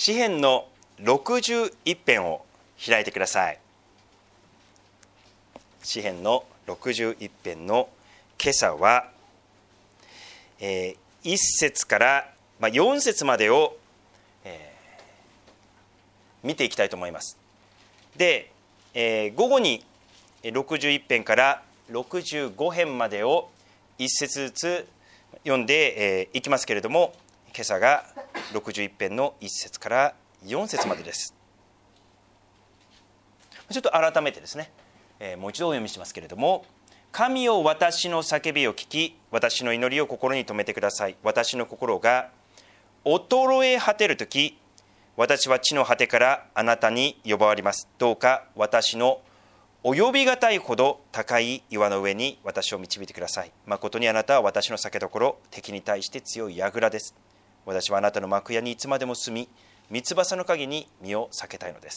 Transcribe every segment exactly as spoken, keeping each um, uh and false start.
詩編のろくじゅういち編を開いてください。詩編のろくじゅういち編の今朝は、えー、いっ節から、まあ、よん節までを、えー、見ていきたいと思います。で、えー、午後にろくじゅういち編からろくじゅうご編までをいっ節ずつ読んで、えー、いきますけれども、今朝がろくじゅういち編のいっ節からよん節までです。ちょっと改めてですね、えー、もう一度お読みしますけれども、神よ私の叫びを聞き、私の祈りを心に留めてください。私の心が衰え果てるとき、私は地の果てからあなたに呼ばわります。どうか私の及びがたいほど高い岩の上に私を導いてください。誠にあなたは私の避けどころ、敵に対して強い櫓です。私はあなたの幕屋にいつまでも住み、三翼の陰に身を避けたいのです。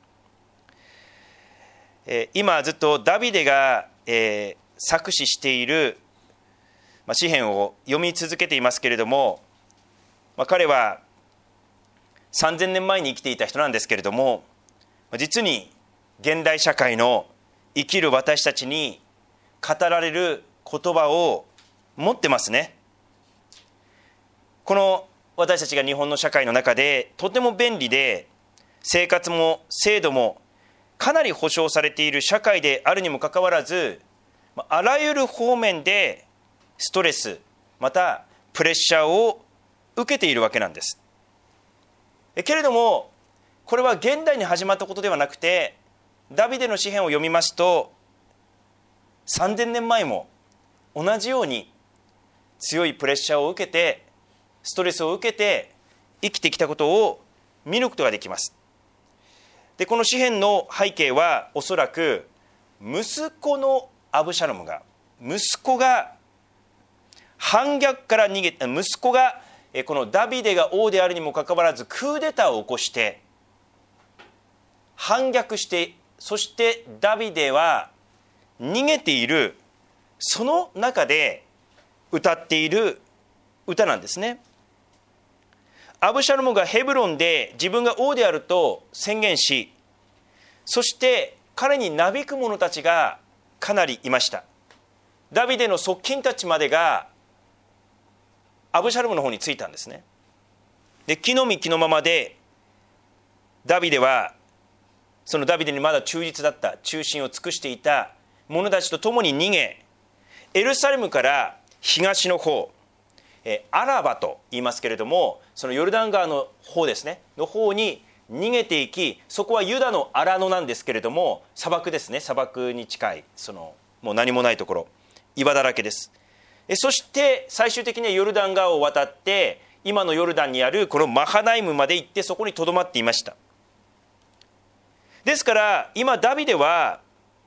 えー、今ずっとダビデが、えー、作詞している、まあ、詩編を読み続けていますけれども、まあ、彼はさんぜんねんまえに生きていた人なんですけれども、実に現代社会の生きる私たちに語られる言葉を持ってますね。この私たちが日本の社会の中でとても便利で、生活も制度もかなり保障されている社会であるにもかかわらず、あらゆる方面でストレスまたプレッシャーを受けているわけなんです。けれどもこれは現代に始まったことではなくて、ダビデの詩編を読みますとさんぜんねんまえも同じように強いプレッシャーを受けて、ストレスを受けて生きてきたことを見ることができます。で、この詩編の背景はおそらく息子のアブシャロムが息子が反逆から逃げた息子がこのダビデが王であるにもかかわらずクーデターを起こして反逆して、そしてダビデは逃げている、その中で歌っている歌なんですね。アブシャロムがヘブロンで自分が王であると宣言し、そして彼になびく者たちがかなりいました。ダビデの側近たちまでがアブシャロムの方についたんですね。で、気の身気のままでダビデはそのダビデにまだ忠実だった、忠心を尽くしていた者たちと共に逃げ、エルサレムから東の方、アラバと言いますけれども、そのヨルダン川の方ですねの方に逃げていき、そこはユダの荒野なんですけれども、砂漠ですね、砂漠に近い、そのもう何もないところ、岩だらけです。そして最終的にはヨルダン川を渡って今のヨルダンにあるこのマハナイムまで行って、そこにとどまっていました。ですから今ダビデは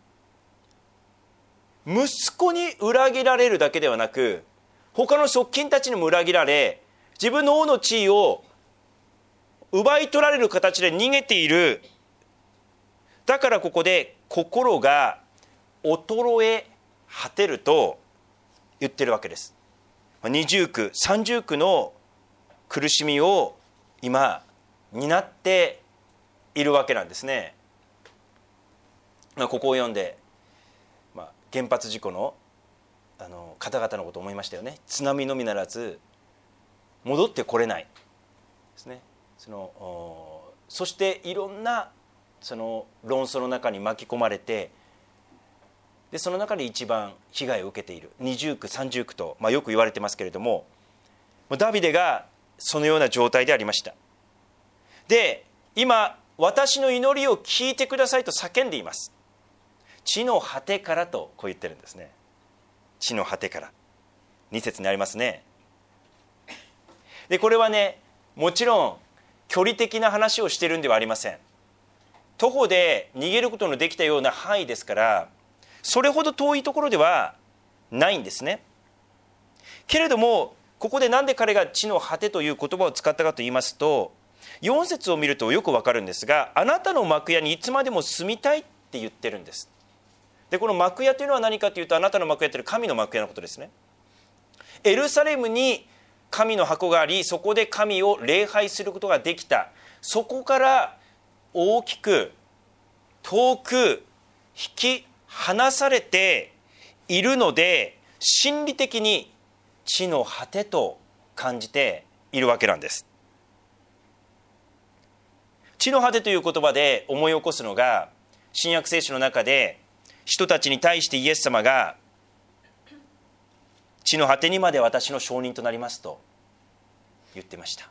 息子に裏切られるだけではなく、他の側近たちにも裏切られ、自分の王の地位を奪い取られる形で逃げている。だからここで心が衰え果てると言ってるわけです。二重苦三重苦の苦しみを今担っているわけなんですね。ここを読んで、まあ、原発事故のあの方々のことを思いましたよね。津波のみならず戻ってこれないですね。そのそしていろんなその論争の中に巻き込まれて、でその中で一番被害を受けている二重苦三重苦と、まあ、よく言われてますけれども、ダビデがそのような状態でありました。で、今私の祈りを聞いてくださいと叫んでいます。地の果てからとこう言ってるんですね。地の果てから、に節にありますね。でこれはね、もちろん距離的な話をしているんではありません。徒歩で逃げることのできたような範囲ですから、それほど遠いところではないんですね。けれどもここでなんで彼が地の果てという言葉を使ったかと言いますと、よん節を見るとよくわかるんですが、あなたの幕屋にいつまでも住みたいって言ってるんです。でこの幕屋というのは何かというと、あなたの幕屋という神の幕屋のことですね。エルサレムに神の箱があり、そこで神を礼拝することができた、 そこから大きく遠く引き離されているので、心理的に地の果てと感じているわけなんです。地の果てという言葉で思い起こすのが、新約聖書の中で人たちに対してイエス様が地の果てにまで私の証人となりますと言ってました。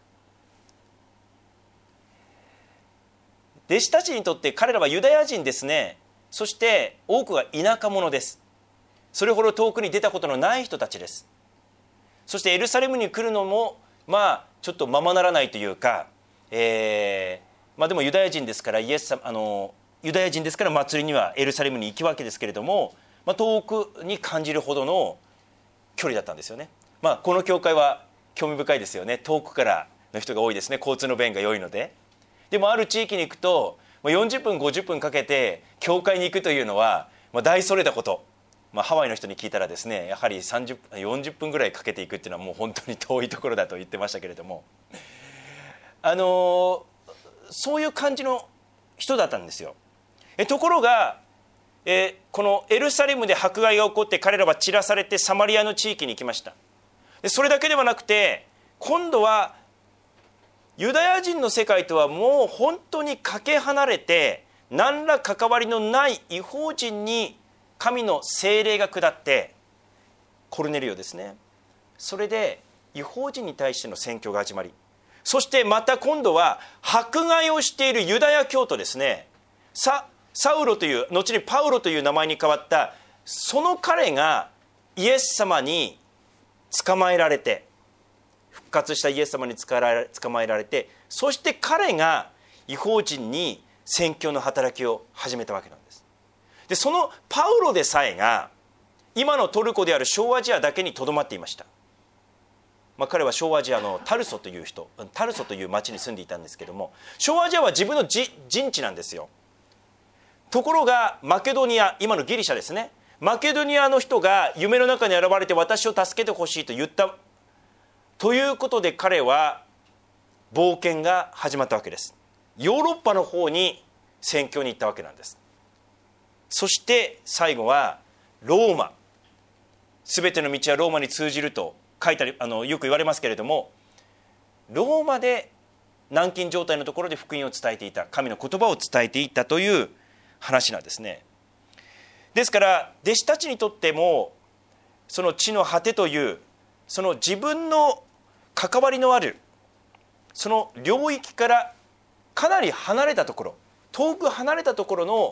弟子たちにとって彼らはユダヤ人ですね。そして多くが田舎者です。それほど遠くに出たことのない人たちです。そしてエルサレムに来るのもまあちょっとままならないというか、えー、まあでもユダヤ人ですからイエス様あのユダヤ人ですから祭りにはエルサレムに行くわけですけれども、まあ、遠くに感じるほどの距離だったんですよね。まあこの教会は興味深いですよね。遠くからの人が多いですね。交通の便が良いので。でもある地域に行くとよんじゅっぷんごじゅっぷんかけて教会に行くというのは大それたこと、まあ、ハワイの人に聞いたらですね、やはりさんじゅう、よんじゅっぷんぐらいかけていくっていうのはもう本当に遠いところだと言ってましたけれども、あのそういう感じの人だったんですよ。えところがえこのエルサレムで迫害が起こって彼らは散らされてサマリアの地域に行きました。でそれだけではなくて今度はユダヤ人の世界とはもう本当にかけ離れて何ら関わりのない異邦人に神の聖霊が下って、コルネリオですね、それで異邦人に対しての宣教が始まり、そしてまた今度は迫害をしているユダヤ教徒ですね、サ、サウロという後にパウロという名前に変わったその彼がイエス様に捕まえられて、復活したイエス様に捕まえられて、そして彼が異邦人に宣教の働きを始めたわけなんです。でそのパウロでさえが今のトルコである小アジアだけにとどまっていました。まあ、彼は小アジアのタルソという人タルソという町に住んでいたんですけども、小アジアは自分の陣地なんですよ。ところがマケドニア、今のギリシャですね、マケドニアの人が夢の中に現れて私を助けてほしいと言ったということで、彼は冒険が始まったわけです。ヨーロッパの方に宣教に行ったわけなんです。そして最後はローマ、すべての道はローマに通じると書いたりあのよく言われますけれども、ローマで軟禁状態のところで福音を伝えていた、神の言葉を伝えていったという話なんですね。ですから弟子たちにとってもその地の果てというその自分の関わりのあるその領域からかなり離れたところ、遠く離れたところの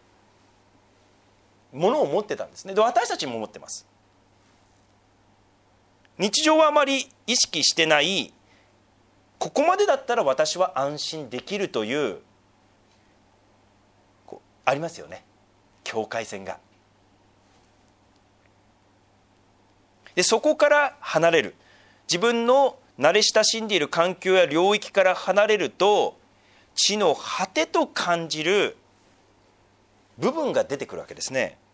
ものを持ってたんですね。で私たちも持ってます。日常はあまり意識してない、ここまでだったら私は安心できるというこうありますよね、境界線が。でそこから離れる、自分の慣れ親しんでいる環境や領域から離れると地の果てと感じる部分が出てくるわけですね。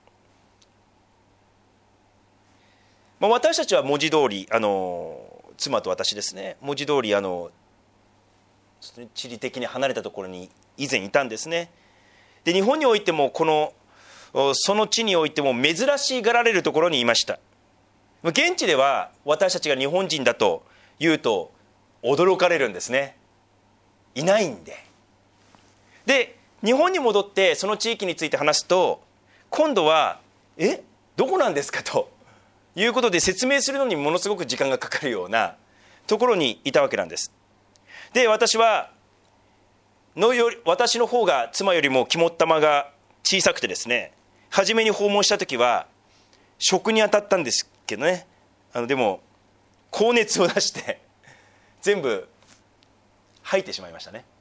まあ、私たちは文字通りあの妻と私ですね、文字通りあの地理的に離れたところに以前いたんですね。で日本においてもこのその地においても珍しがられるところにいました。現地では私たちが日本人だと言うと驚かれるんですね。いないんで。で日本に戻ってその地域について話すと、今度はえどこなんですかということで説明するのにものすごく時間がかかるようなところにいたわけなんです。で私はのより私の方が妻よりも肝っ玉が小さくてですね、初めに訪問した時は食に当たったんですけどね、あのでも高熱を出して全部吐いてしまいましたね。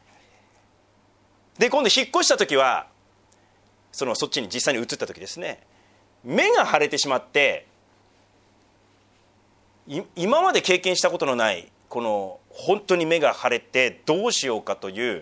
で今度引っ越した時はそのそっちに実際に移った時ですね、目が腫れてしまって、今まで経験したことのないこの本当に目が腫れてどうしようかという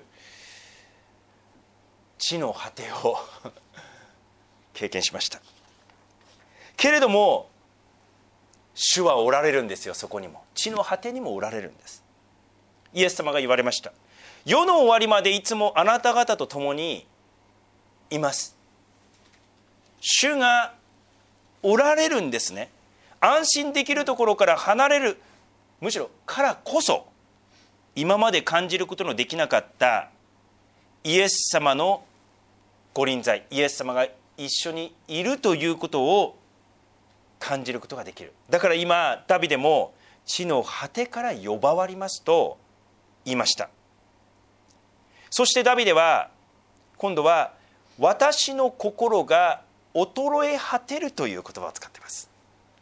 地の果てを経験しました。けれども主はおられるんですよ。そこにも地の果てにもおられるんです。イエス様が言われました。 世の終わりまでいつもあなた方と共にいます。主がおられるんですね。安心できるところから離れる、むしろからこそ今まで感じることのできなかったイエス様のご臨在、イエス様が一緒にいるということを感じることができる。だから今ダビデも地の果てから呼ばわりますと言いました。そしてダビデは今度は私の心が衰え果てるという言葉を使っています。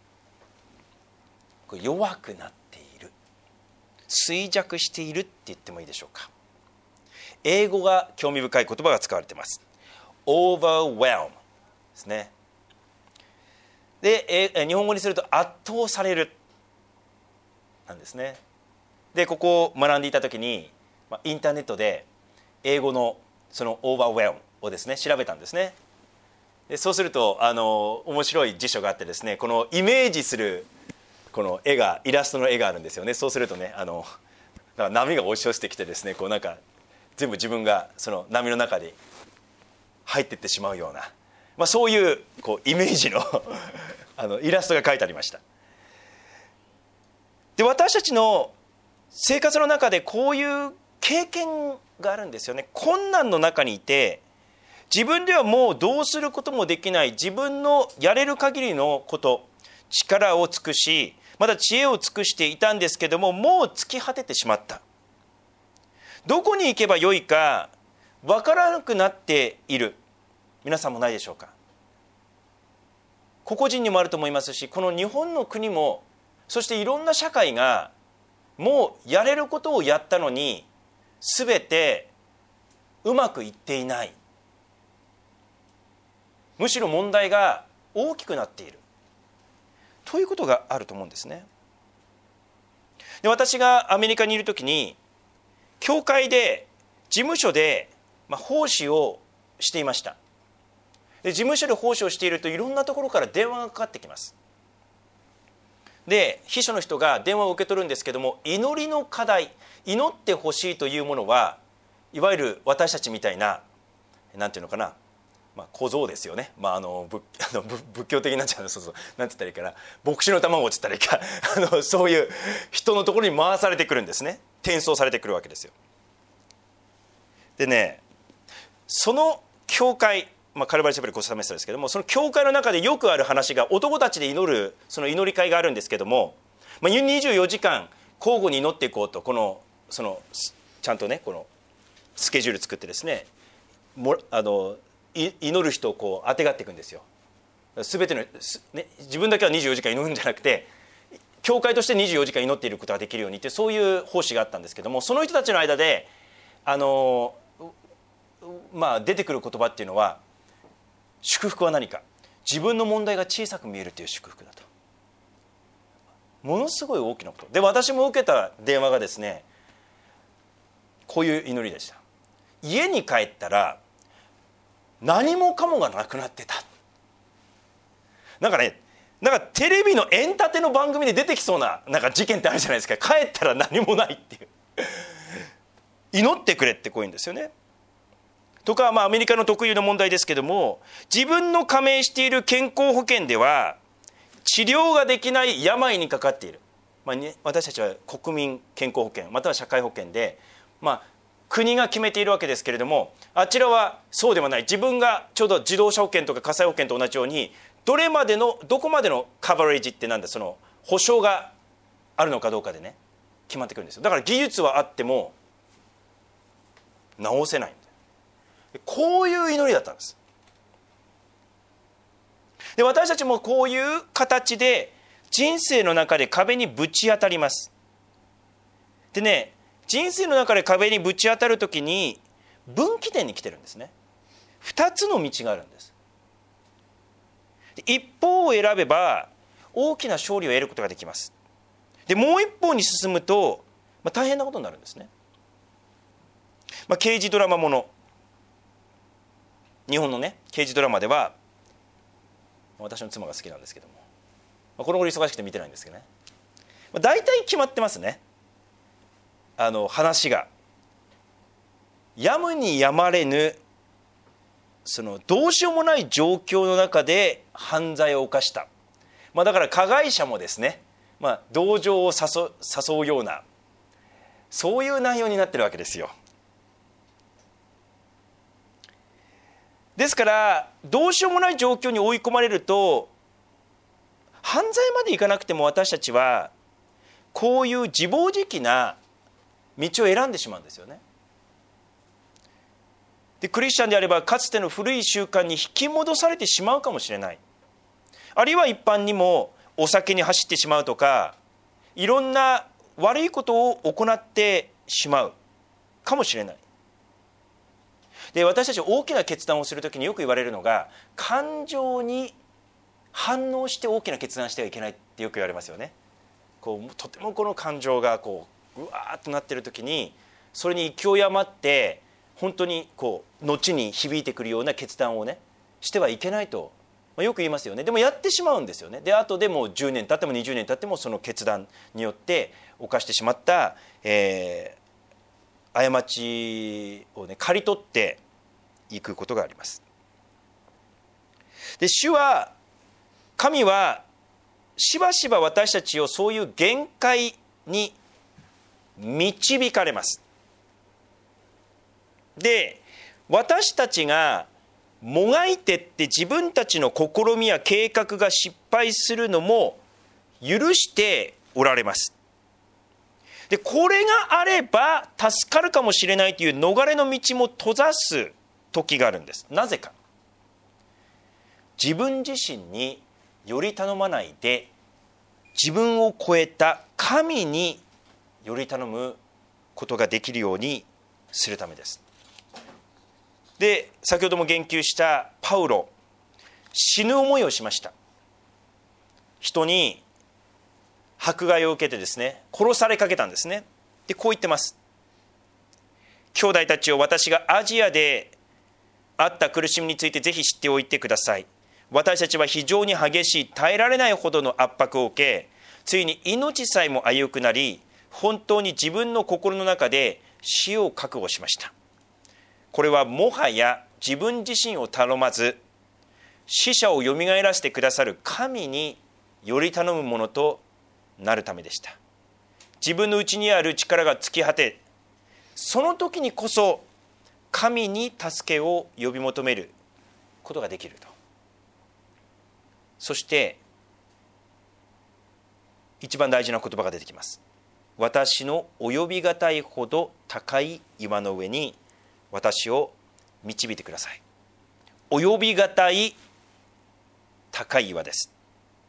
これ弱くなっている、衰弱しているって言ってもいいでしょうか。英語が興味深い言葉が使われています。 overwhelm ですね。で、え日本語にすると圧倒されるなんですね。でここを学んでいた時にインターネットで英語のその overwhelm をですね調べたんですね。でそうするとあの面白い辞書があってですね、このイメージするこの絵がイラストの絵があるんですよね。そうするとね、あのだから波が押し寄せてきてですね、こうなんか全部自分がその波の中に入っていってしまうような、まあ、そういうこうイメージのあのイラストが書いてありました。で私たちの生活の中でこういう経験があるんですよね。困難の中にいて自分ではもうどうすることもできない、自分のやれる限りのこと、力を尽くしまた知恵を尽くしていたんですけども、もう尽き果ててしまった。どこに行けばよいか分からなくなっている皆さんもないでしょうか。個々人にもあると思いますし、この日本の国もそしていろんな社会がもうやれることをやったのに全てうまくいっていない、むしろ問題が大きくなっているということがあると思うんですね。で私がアメリカにいるときに教会で事務所で、まあ、奉仕をしていました。で事務所で奉仕をしているといろんなところから電話がかかってきます。で秘書の人が電話を受け取るんですけども、祈りの課題、祈ってほしいというものはいわゆる私たちみたいななんていうのかな、まあ、小僧ですよね、まあ、あの 仏, あの仏教的になっちゃうの、そうそうなんて言ったらいいかな、牧師の卵って言ったらいいかあのそういう人のところに回されてくるんですね。転送されてくるわけですよ。でね、その教会、まあ、カルバリーチャペルコスタメスタですけども、その教会の中でよくある話が男たちで祈るその祈り会があるんですけども、まあ、にじゅうよじかん交互に祈っていこうと、このそのちゃんとねこのスケジュール作ってですね、もあの祈る人をこう当てがっていくんですよ。全ての、ね、自分だけはにじゅうよじかん祈るんじゃなくて教会としてにじゅうよじかん祈っていることができるようにって、そういう奉仕があったんですけども、その人たちの間であの、まあ、出てくる言葉っていうのは、祝福は何か、自分の問題が小さく見えるという祝福だと。ものすごい大きなことで、私も受けた電話がですねこういう祈りでした。家に帰ったら何もかもがなくなってた。なんかね、なんかテレビのエンタテの番組で出てきそうななんか事件ってあるじゃないですか。帰ったら何もないっていう祈ってくれってこういうんですよね。とか、まあ、アメリカの特有の問題ですけども、自分の加盟している健康保険では治療ができない病にかかっている、まあね、私たちは国民健康保険または社会保険で、まあ、国が決めているわけですけれども、あちらはそうではない。自分がちょうど自動車保険とか火災保険と同じように、どれまでのどこまでのカバレージってなんだ、その保証があるのかどうかでね決まってくるんですよ。だから技術はあっても治せない。こういう祈りだったんです。で私たちもこういう形で人生の中で壁にぶち当たります。でね、人生の中で壁にぶち当たるときに分岐点に来てるんですね。二つの道があるんです。一方を選べば大きな勝利を得ることができます。でもう一方に進むと、まあ、大変なことになるんですね。まあ、刑事ドラマもの、日本のね刑事ドラマでは、私の妻が好きなんですけども、まあ、この頃忙しくて見てないんですけどね、まあ、大体決まってますね。あの話がやむにやまれぬそのどうしようもない状況の中で犯罪を犯した、まあ、だから加害者もですね、まあ、同情を誘う、誘うようなそういう内容になってるわけですよ。ですからどうしようもない状況に追い込まれると、犯罪までいかなくても私たちはこういう自暴自棄な道を選んでしまうんですよね。でクリスチャンであればかつての古い習慣に引き戻されてしまうかもしれない、あるいは一般にもお酒に走ってしまうとか、いろんな悪いことを行ってしまうかもしれない。で私たち大きな決断をするときによく言われるのが、感情に反応して大きな決断してはいけないってよく言われますよね。こうとてもこの感情がこううわーっとなっているときに、それに勢い余って本当にこう後に響いてくるような決断をねしてはいけないと、まあ、よく言いますよね。でもやってしまうんですよね。で後でもうじゅうねん経ってもにじゅうねん経ってもその決断によって犯してしまった、えー、過ちをね刈り取っていくことがあります。で主は神はしばしば私たちをそういう限界に導かれます。で私たちがもがいてって自分たちの試みや計画が失敗するのも許しておられます。でこれがあれば助かるかもしれないという逃れの道も閉ざす時があるんです。なぜか、自分自身により頼まないで自分を超えた神により頼むことができるようにするためです。で先ほども言及したパウロ、死ぬ思いをしました。人に迫害を受けてですね、殺されかけたんですね。でこう言ってます。兄弟たちを、私がアジアであった苦しみについてぜひ知っておいてください。私たちは非常に激しい、耐えられないほどの圧迫を受け、ついに命さえも危うくなり、本当に自分の心の中で死を覚悟しました。これはもはや自分自身を頼まず、死者をよみがえらせてくださる神により頼むものとなるためでした。自分の内にある力が尽き果て、その時にこそ神に助けを呼び求めることができると。そして一番大事な言葉が出てきます。私の及びがたいほど高い岩の上に私を導いてください。及びがたい高い岩です。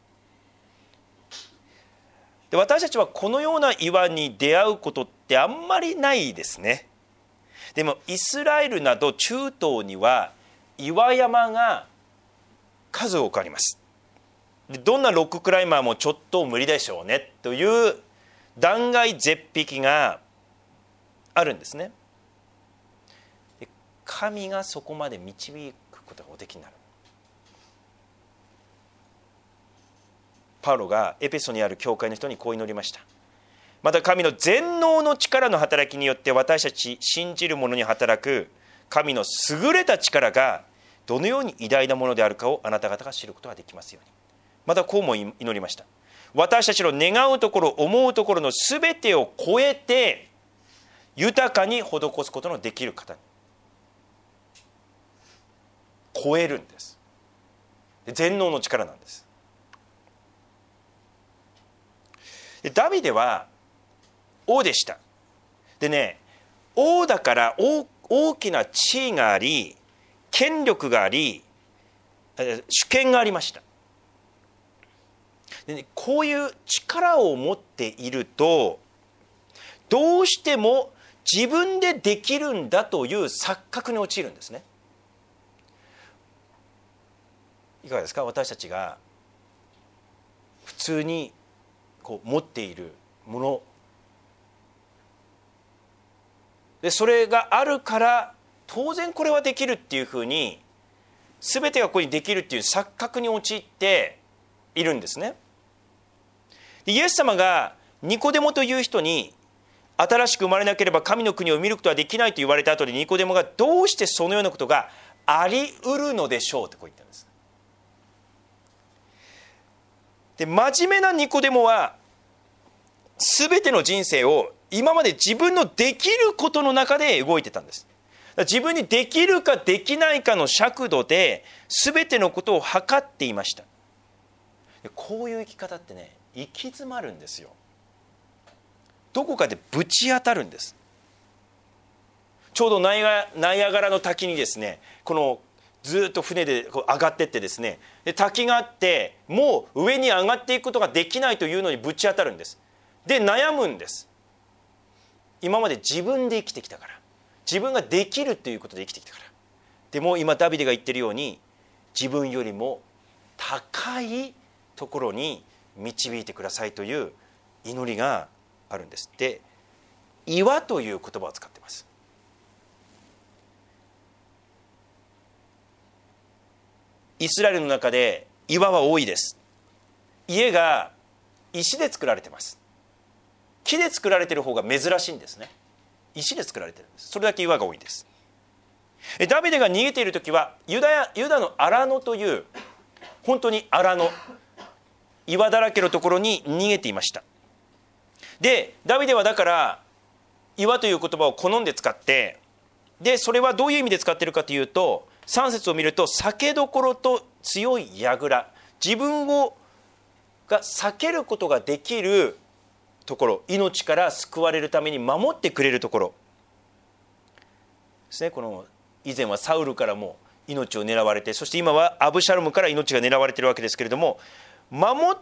で私たちはこのような岩に出会うことってあんまりないですね。でもイスラエルなど中東には岩山が数多くあります。でどんなロッククライマーもちょっと無理でしょうねという断崖絶壁があるんですね。で神がそこまで導くことがおできになる。パウロがエペソにある教会の人にこう祈りました。また神の全能の力の働きによって私たち信じる者に働く神の優れた力がどのように偉大なものであるかをあなた方が知ることができますように。またこうも祈りました。私たちの願うところ思うところのすべてを超えて豊かに施すことのできる方に。超えるんです。で全能の力なんです。でダビデは王でした。でね、王だから大、大きな地位があり権力があり主権がありました。でね、こういう力を持っているとどうしても自分でできるんだという錯覚に陥るんですね。いかがですか。私たちが普通にこう持っているもので、それがあるから当然これはできるっていうふうに全てがここにできるっていう錯覚に陥っているんですね。でイエス様がニコデモという人に新しく生まれなければ神の国を見ることはできないと言われた後で、ニコデモがどうしてそのようなことがあり得るのでしょうとこう言ったんです。で、真面目なニコデモは全ての人生を今まで自分のできることの中で動いてたんです。自分にできるかできないかの尺度で全てのことを測っていました。こういう生き方ってね、行き詰まるんですよ。どこかでぶち当たるんです。ちょうどナイア、ナイアガラの滝にですね、このずっと船でこう上がってってですね、で滝があってもう上に上がっていくことができないというのにぶち当たるんです。で悩むんです。今まで自分で生きてきたから、自分ができるということで生きてきたから。でも今ダビデが言ってるように、自分よりも高いところに導いてくださいという祈りがあるんです。で、岩という言葉を使っています。イスラエルの中で岩は多いです。家が石で作られています。木で作られている方が珍しいんですね。石で作られているんです。それだけ岩が多いんです。ダビデが逃げている時はユダヤ、ユダの荒野という本当に荒野、岩だらけのところに逃げていました。でダビデはだから岩という言葉を好んで使って、でそれはどういう意味で使っているかというと、さん節を見ると、酒どころと強い櫓、自分をが避けることができるところ、命から救われるために守ってくれるところですね。この以前はサウルからも命を狙われて、そして今はアブシャロムから命が狙われているわけですけれども、守って、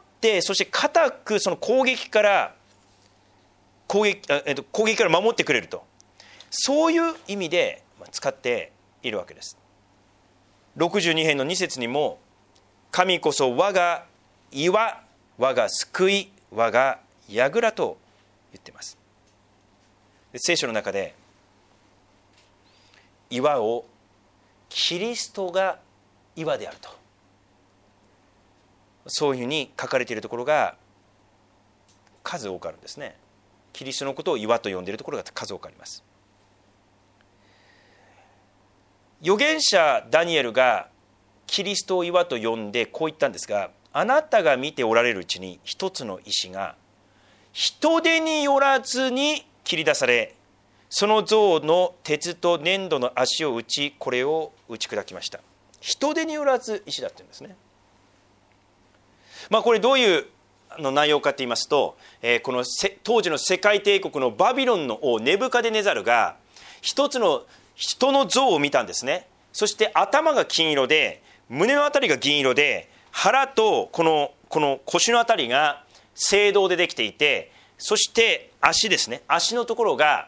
そして固くその攻撃から攻撃、えっと、攻撃から守ってくれると、そういう意味で使っているわけです。ろくじゅうに編のに節にも、神こそ我が岩、我が救い、我が櫓と言っています。で聖書の中で岩をキリストが岩であると、そういうふうに書かれているところが数多くあるんですね。キリストのことを岩と呼んでいるところが数多くあります。預言者ダニエルがキリストを岩と呼んでこう言ったんですが、あなたが見ておられるうちに一つの石が人手によらずに切り出され、その像の鉄と粘土の足を打ち、これを打ち砕きました。人手によらず石だって言うんですね。まあこれどういうの内容かと言いますと、えー、この当時の世界帝国のバビロンの王ネブカデネザルが一つの人の像を見たんですね。そして頭が金色で、胸のあたりが銀色で、腹とこのこの腰のあたりが青銅でできていて、そして足ですね、足のところが、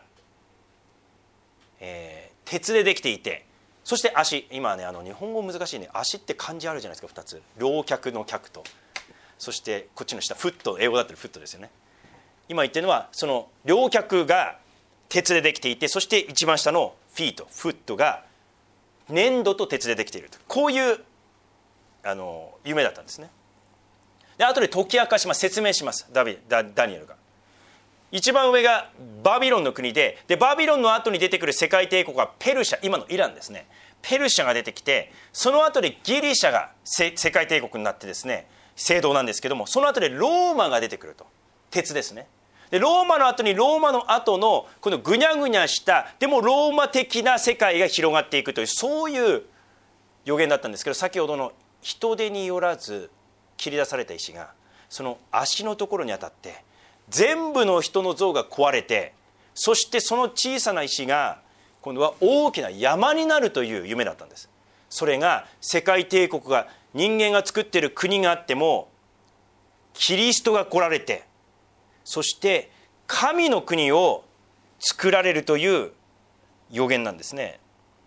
えー、鉄でできていて、そして足、今はね、あの日本語難しいね、足って漢字あるじゃないですか、ふたつ、両脚の脚と、そしてこっちの下フット、英語だったらフットですよね。今言ってるのはその両脚が鉄でできていて、そして一番下のフィート、フットが粘土と鉄でできていると、こういうあの夢だったんですね。で後で解き明かします、説明します、ダビ ダ, ダニエルが。一番上がバビロンの国で、でバビロンの後に出てくる世界帝国はペルシャ、今のイランですね、ペルシャが出てきて、その後でギリシャが世界帝国になってですね、青銅なんですけども、その後でローマが出てくると、鉄ですね。でローマの後にローマの後のこのぐにゃぐにゃしたでもローマ的な世界が広がっていくという、そういう予言だったんですけど、先ほどの人手によらず切り出された石がその足のところに当たって全部の人の像が壊れて、そしてその小さな石が今度は大きな山になるという夢だったんです。それが世界帝国が、人間が作っている国があってもキリストが来られて、そして神の国を作られるという予言なんですね。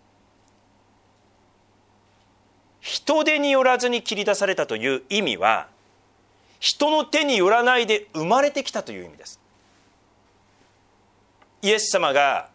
人手によらずに切り出されたという意味は、人の手によらないで生まれてきたという意味です。イエス様が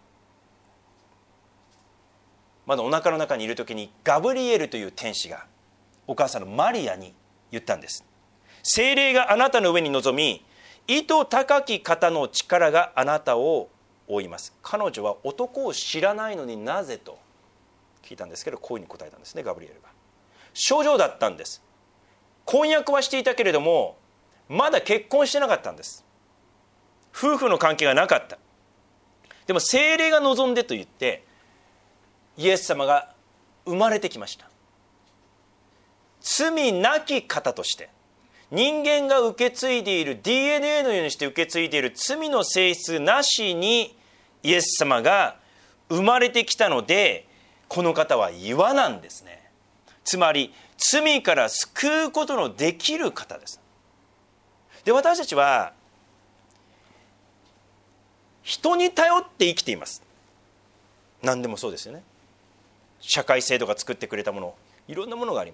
まだお腹の中にいる時に、ガブリエルという天使がお母さんのマリアに言ったんです。聖霊があなたの上に臨み、 意図高き方の力があなたを覆います。彼女は男を知らないのになぜと聞いたんですけど、こういうふうに答えたんですね、ガブリエルが。処女だったんです。婚約はしていたけれどもまだ結婚してなかったんです。夫婦の関係がなかった。でも聖霊が望んでと言ってイエス様が生まれてきました。罪なき方として人間が受け継いでいる ディーエヌエー のようにして受け継いでいる罪の性質なしにイエス様が生まれてきたので、この方は岩なんですね。つまり罪から救うことのできる方です。で、私たちは人に頼って生きています。何でもそうですよね。社会制度が作ってくれたもの、いろんなものがあります。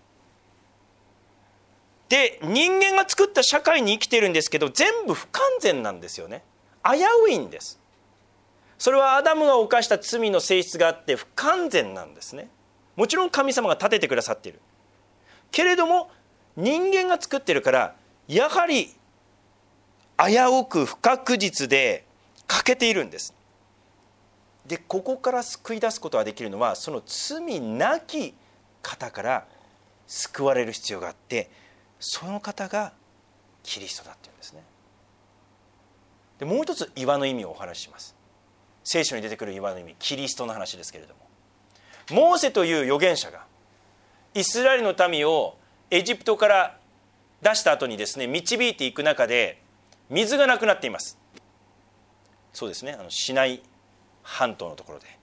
で、人間が作った社会に生きているんですけど、全部不完全なんですよね。危ういんです。それはアダムが犯した罪の性質があって不完全なんですね。もちろん神様が立ててくださっているけれども、人間が作っているからやはり危うく不確実で欠けているんです。で、ここから救い出すことができるのは、その罪なき方から救われる必要があって、その方がキリストだっていうんですね。で、もう一つ岩の意味をお話しします。聖書に出てくる岩の意味、キリストの話ですけれども、モーセという預言者がイスラエルの民をエジプトから出した後にですね、導いていく中で水がなくなっています。そうですね、あのシナイ半島のところで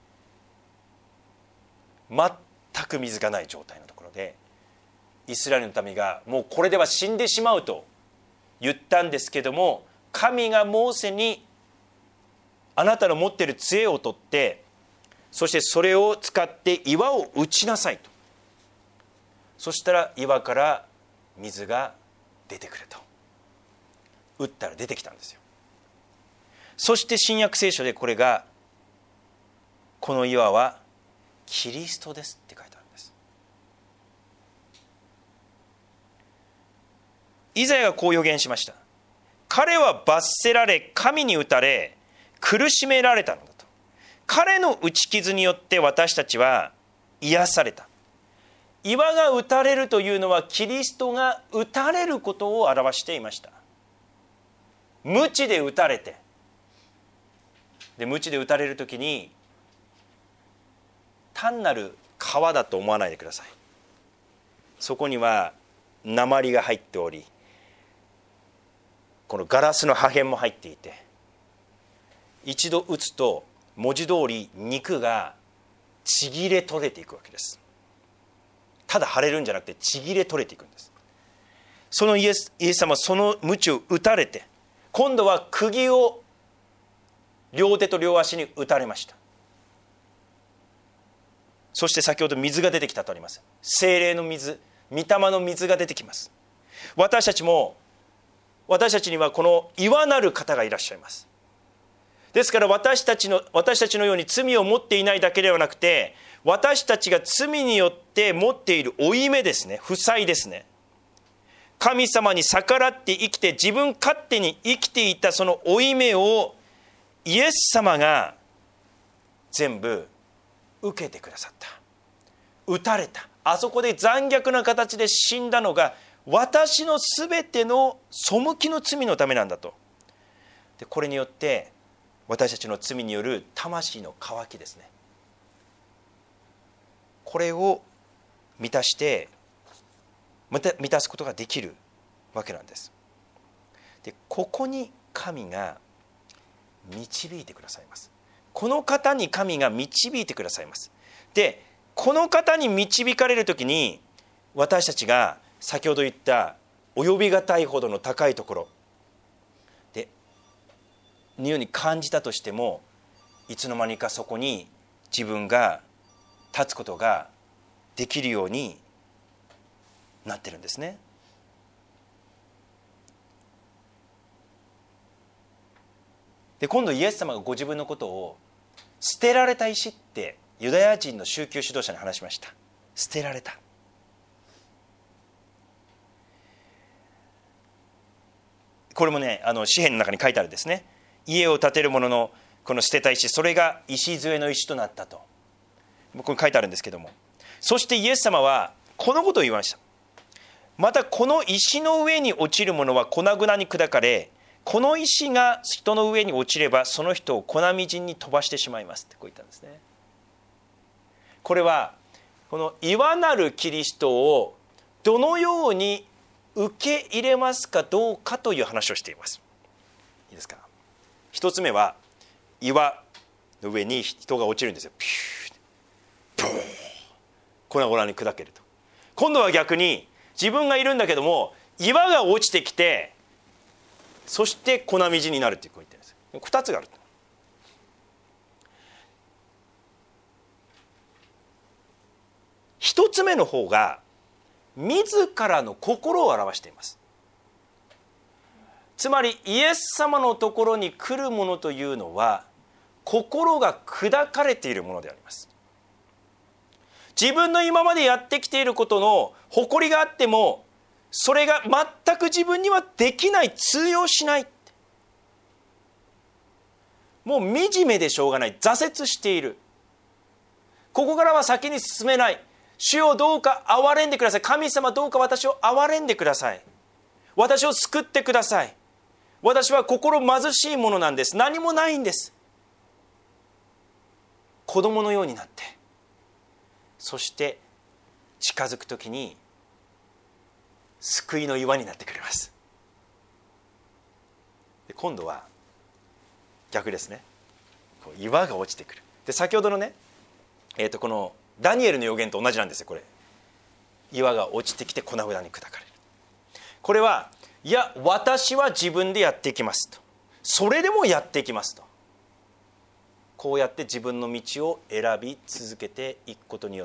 全く水がない状態のところで、イスラエルの民がもうこれでは死んでしまうと言ったんですけども、神がモーセにあなたの持っている杖を取って、そしてそれを使って岩を打ちなさいと。そしたら岩から水が出てくると。打ったら出てきたんですよ。そして新約聖書でこれが、この岩はキリストですって書いてあるんです。イザヤがこう予言しました。彼は罰せられ、神に打たれ、苦しめられたのだと。彼の打ち傷によって私たちは癒された。岩が打たれるというのはキリストが打たれることを表していました。鞭で打たれて、で鞭で打たれるときに単なる皮だと思わないでください。そこには鉛が入っており、このガラスの破片も入っていて、一度打つと文字通り肉がちぎれ取れていくわけです。ただ腫れるんじゃなくてちぎれ取れていくんです。そのイエス、イエス様はその鞭を打たれて、今度は釘を両手と両足に打たれました。そして先ほど水が出てきたとあります。聖霊の水、御霊の水が出てきます。私たちも、私たちにはこの岩なる方がいらっしゃいます。ですから私たちの、私たちのように罪を持っていないだけではなくて、私たちが罪によって持っている負い目ですね、負債ですね。神様に逆らって生きて自分勝手に生きていたその負い目をイエス様が全部受けてくださった。打たれた。あそこで残虐な形で死んだのが私のすべての背きの罪のためなんだと。で、これによって私たちの罪による魂の渇きですね、これを満たして満たすことができるわけなんです。で、ここに神が導いてくださいます。この方に神が導いてくださいます。で、この方に導かれるときに、私たちが先ほど言った及びがたいほどの高いところでのように感じたとしても、いつの間にかそこに自分が立つことができるようになってるんですね。で、今度イエス様がご自分のことを捨てられた石ってユダヤ人の宗教指導者に話しました。捨てられた。 これもね、あの詩篇の中に書いてあるんですね。家を建てる者のこの捨てた石、それが礎の石となったと、ここに書いてあるんですけども、そしてイエス様はこのことを言いました。またこの石の上に落ちるものは粉々に砕かれ、この石が人の上に落ちればその人を粉みじんに飛ばしてしまいますってこう言ったんですね。これはこの岩なるキリストをどのように受け入れますかどうかという話をしています。いいですか。一つ目は岩の上に人が落ちるんですよ。ピューッ、ブーン、粉々に砕けると。今度は逆に自分がいるんだけども岩が落ちてきて、そして粉みじんになるってこう言ってるんです。二つがある。一つ目の方が自らの心を表しています。つまりイエス様のところに来るものというのは心が砕かれているものであります。自分の今までやってきていることの誇りがあっても、それが全く自分にはできない、通用しない、もう惨めでしょうがない、挫折している、ここからは先に進めない、主よどうか憐れんでください、神様どうか私を憐れんでください、私を救ってください、私は心貧しいものなんです、何もないんです、子供のようになって、そして近づくときに救いの岩になってくれます。で今度は逆ですね。こう岩が落ちてくる。で先ほどのね、えー、とこのダニエルの預言と同じなんですよ。これ岩が落ちてきて粉々に砕かれる。これはいや私は自分でやっていきますと、それでもやっていきますと、こうやって自分の道を選び続けていくことによって、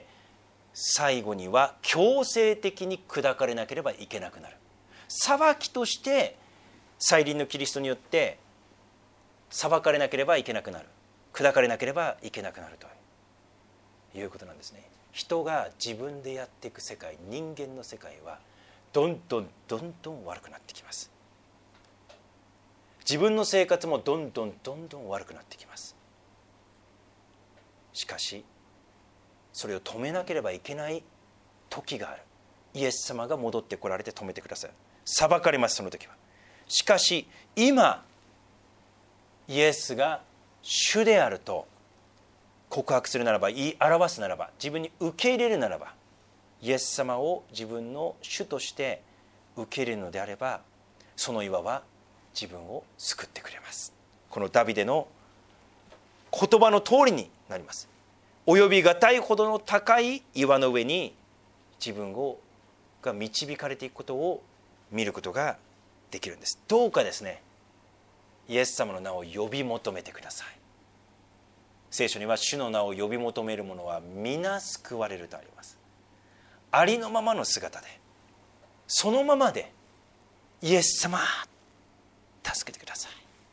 最後には強制的に砕かれなければいけなくなる。裁きとして再臨のキリストによって裁かれなければいけなくなる、砕かれなければいけなくなるということなんですね。人が自分でやっていく世界、人間の世界はどんどんどんどん悪くなってきます。自分の生活もどんどんどんどん悪くなってきます。しかしそれを止めなければいけない時がある。イエス様が戻ってこられて止めてください。裁かれます、その時は。しかし今イエスが主であると告白するならば、言い表すならば、自分に受け入れるならば、イエス様を自分の主として受け入れるのであれば、その岩は自分を救ってくれます。このダビデの言葉の通りになります。及びがたいほどの高い岩の上に自分をが導かれていくことを見ることができるんです。どうかですね、イエス様の名を呼び求めてください。聖書には主の名を呼び求める者は皆救われるとあります。ありのままの姿で、そのままでイエス様助けてください、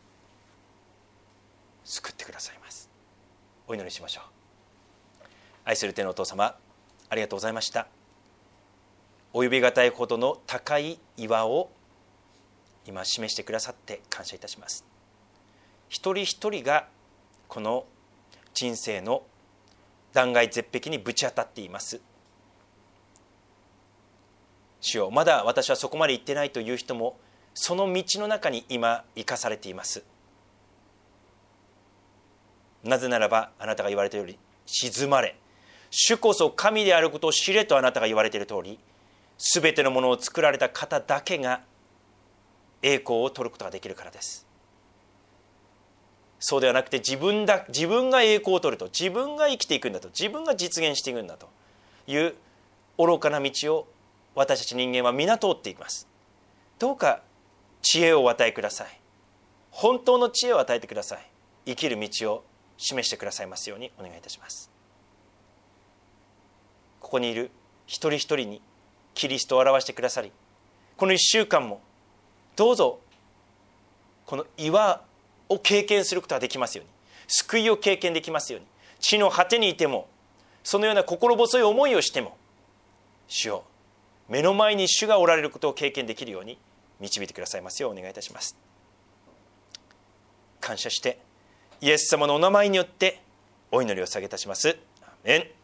救ってくださいます。お祈りしましょう。愛する天のお父様、ありがとうございました。及びがたいほどの高い岩を今示してくださって感謝いたします。一人一人がこの人生の断崖絶壁にぶち当たっています。主よ、まだ私はそこまで行ってないという人もその道の中に今生かされています。なぜならばあなたが言われたように、静まれ、主こそ神であることを知れとあなたが言われている通り、すべてのものを作られた方だけが栄光を取ることができるからです。そうではなくて、自分だ自分が栄光を取ると、自分が生きていくんだと、自分が実現していくんだという愚かな道を私たち人間は皆通っていきます。どうか知恵をお与えください。本当の知恵を与えてください。生きる道を示してくださいますようにお願いいたします。ここにいる一人一人にキリストを表してくださり、この一週間もどうぞこの岩を経験することができますように、救いを経験できますように、地の果てにいてもそのような心細い思いをしても、主よ、目の前に主がおられることを経験できるように導いてくださいますようお願いいたします。感謝してイエス様のお名前によってお祈りを下げいたします。アーメン。